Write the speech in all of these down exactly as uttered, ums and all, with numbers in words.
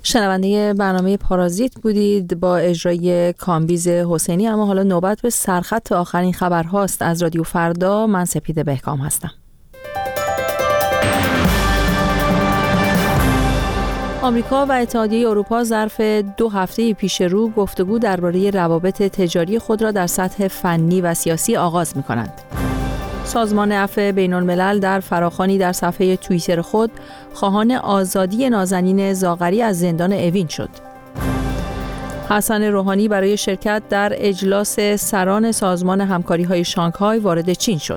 شنونده برنامه پارازیت بودید با اجرای کامبیز حسینی. اما حالا نوبت به سرخط آخرین خبرهاست از رادیو فردا. من سپیده بهکام هستم. آمریکا و اتحادیه اروپا ظرف دو هفته پیش رو گفتگو درباره روابط تجاری خود را در سطح فنی و سیاسی آغاز می‌کنند. سازمان عفو بین‌الملل در فراخوانی در صفحه توییتر خود خواهان آزادی نازنین زاغری از زندان اوین شد. حسن روحانی برای شرکت در اجلاس سران سازمان همکاری‌های شانگهای وارد چین شد.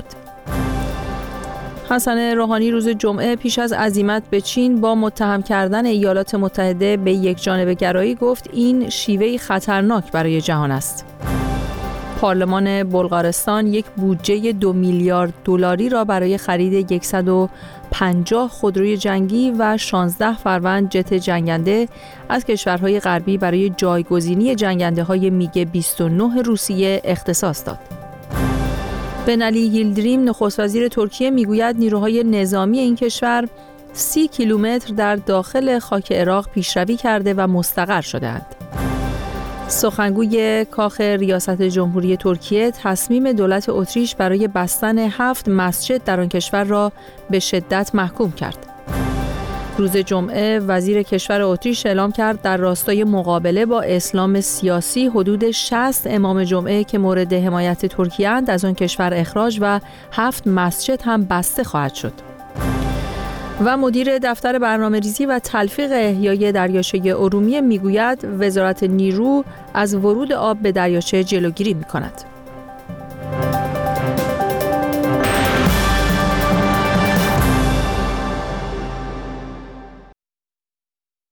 حسن روحانی روز جمعه پیش از عزیمت به چین با متهم کردن ایالات متحده به یکجانبه گرایی گفت این شیوهی خطرناک برای جهان است. پارلمان بلغارستان یک بودجه دو میلیارد دلاری را برای خرید صد و پنجاه خودروی جنگی و شانزده فروند جت جنگنده از کشورهای غربی برای جایگزینی جنگنده‌های میگ بیست و نه روسیه اختصاص داد. بنالی ییلدریم نخست وزیر ترکیه میگوید نیروهای نظامی این کشور سی کیلومتر در داخل خاک عراق پیشروی کرده و مستقر شده‌اند. سخنگوی کاخ ریاست جمهوری ترکیه تصمیم دولت اتریش برای بستن هفت مسجد در آن کشور را به شدت محکوم کرد. روز جمعه وزیر کشور اتریش اعلام کرد در راستای مقابله با اسلام سیاسی حدود شصت امام جمعه که مورد حمایت ترکیه اند از آن کشور اخراج و هفت مسجد هم بسته خواهد شد. و مدیر دفتر برنامه‌ریزی و تلفیق احیای دریاچه ارومیه میگوید وزارت نیرو از ورود آب به دریاچه جلوگیری می‌کند.